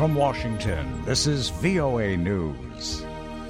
from Washington, this is VOA News.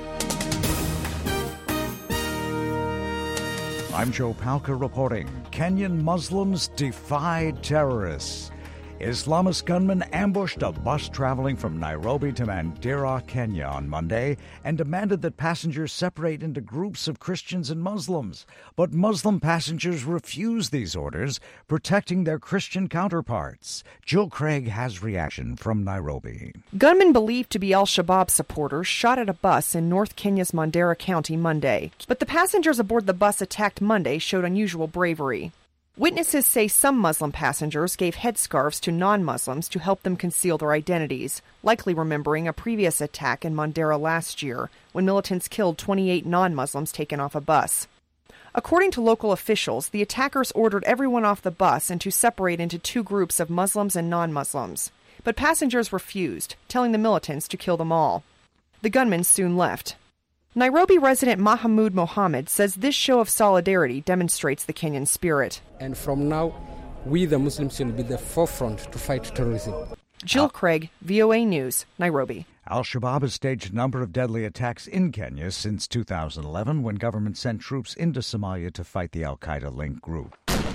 I'm Joe Palca reporting. Kenyan Muslims defied terrorists. Islamist gunmen ambushed a bus traveling from Nairobi to Mandera, Kenya on Monday and demanded that passengers separate into groups of Christians and Muslims. But Muslim passengers refused these orders, protecting their Christian counterparts. Jill Craig has reaction from Nairobi. Gunmen believed to be al-Shabaab supporters shot at a bus in North Kenya's Mandera County Monday. But the passengers aboard the bus attacked Monday showed unusual bravery. Witnesses say some Muslim passengers gave headscarves to non-Muslims to help them conceal their identities, likely remembering a previous attack in Mandera last year when militants killed 28 non-Muslims taken off a bus. According to local officials, the attackers ordered everyone off the bus and to separate into two groups of Muslims and non-Muslims. But passengers refused, telling the militants to kill them all. The gunmen soon left. Nairobi resident Mahamud Mohammed says this show of solidarity demonstrates the Kenyan spirit. And from now, we the Muslims will be the forefront to fight terrorism. Jill Craig, VOA News, Nairobi. Al-Shabaab has staged a number of deadly attacks in Kenya since 2011 when government sent troops into Somalia to fight the al-Qaeda-linked group.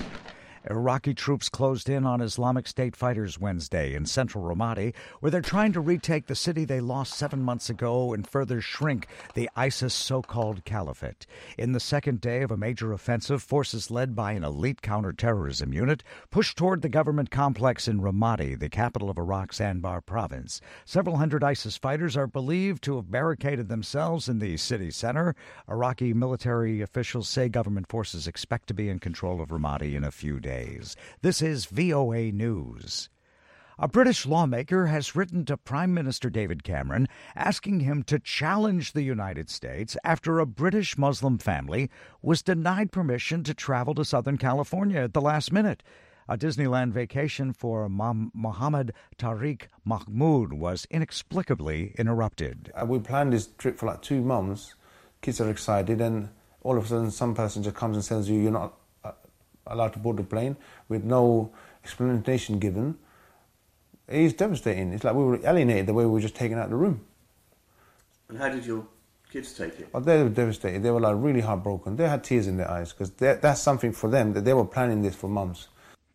Iraqi troops closed in on Islamic State fighters Wednesday in central Ramadi, where they're trying to retake the city they lost 7 months ago and further shrink the ISIS so-called caliphate. In the second day of a major offensive, forces led by an elite counterterrorism unit pushed toward the government complex in Ramadi, the capital of Iraq's Anbar province. Several hundred ISIS fighters are believed to have barricaded themselves in the city center. Iraqi military officials say government forces expect to be in control of Ramadi in a few days. This is VOA News. A British lawmaker has written to Prime Minister David Cameron asking him to challenge the United States after a British Muslim family was denied permission to travel to Southern California at the last minute. A Disneyland vacation for Mohammed Tariq Mahmood was inexplicably interrupted. We planned this trip for like 2 months. Kids are excited, and all of a sudden some passenger comes and tells you you're not allowed to board the plane with no explanation given. It's devastating. It's like we were alienated the way we were just taken out of the room. And how did your kids take it? Oh, they were devastated. They were like really heartbroken. They had tears in their eyes because that's something for them that they were planning this for months.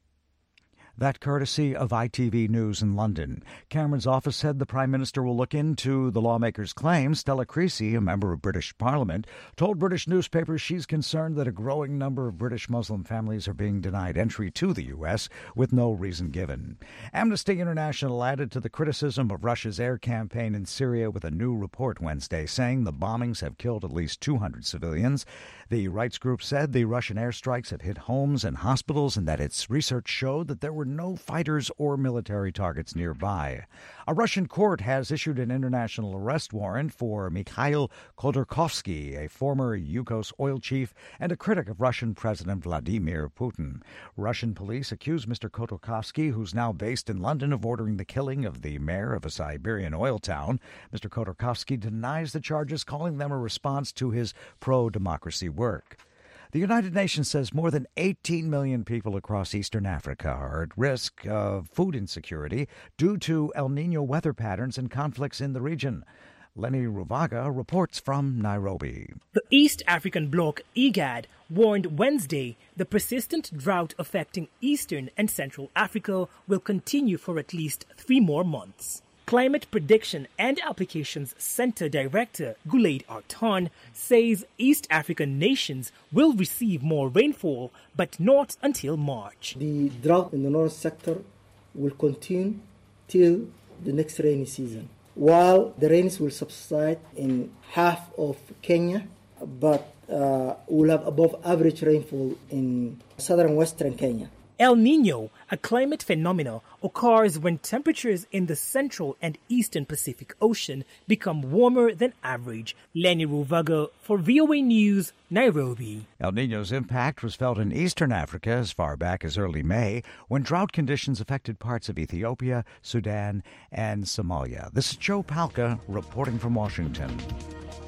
That courtesy of ITV News in London. Cameron's office said the Prime Minister will look into the lawmaker's claims. Stella Creasy, a member of British Parliament, told British newspapers she's concerned that a growing number of British Muslim families are being denied entry to the U.S. with no reason given. Amnesty International added to the criticism of Russia's air campaign in Syria with a new report Wednesday saying the bombings have killed at least 200 civilians. The rights group said the Russian airstrikes have hit homes and hospitals and that its research showed that there were no fighters or military targets nearby. A Russian court has issued an international arrest warrant for Mikhail Khodorkovsky, a former Yukos oil chief and a critic of Russian President Vladimir Putin. Russian police accuse Mr. Khodorkovsky, who's now based in London, of ordering the killing of the mayor of a Siberian oil town. Mr. Khodorkovsky denies the charges, calling them a response to his pro-democracy work. The United Nations says more than 18 million people across eastern Africa are at risk of food insecurity due to El Niño weather patterns and conflicts in the region. Lenny Ruvaga reports from Nairobi. The East African bloc, IGAD, warned Wednesday the persistent drought affecting eastern and central Africa will continue for at least 3 more months. Climate Prediction and Applications Center Director Gulaid Artan says East African nations will receive more rainfall, but not until March. The drought in the north sector will continue till the next rainy season, while the rains will subside in half of Kenya, but we'll have above average rainfall in southern western Kenya. El Niño, a climate phenomenon, occurs when temperatures in the central and eastern Pacific Ocean become warmer than average. Lenny Ruvaga for VOA News, Nairobi. El Niño's impact was felt in eastern Africa as far back as early May, when drought conditions affected parts of Ethiopia, Sudan, and Somalia. This is Joe Palca reporting from Washington.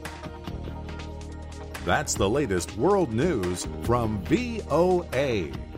That's the latest world news from VOA.